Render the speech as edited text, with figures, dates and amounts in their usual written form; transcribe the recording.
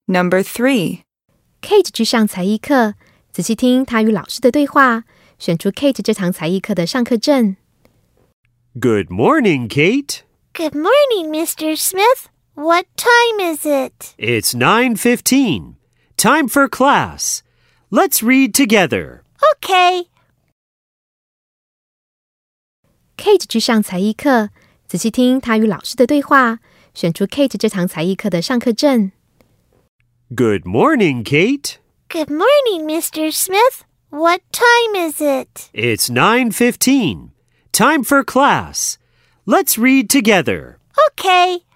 Number 3. Kate 去上才艺课，仔细听她与老师的对话，选出 Kate 这堂才艺课的上课证。 Good morning, Kate. Good morning, Mr. Smith. What time is it? It's 9:15. Time for class. Let's read together. Okay. Kate 去上才艺课，仔细听她与老师的对话，选出 Kate 这堂才艺课的上课证。 Good morning, Kate. Good morning, Mr. Smith. What time is it? It's 9:15. Time for class. Let's read together. Okay.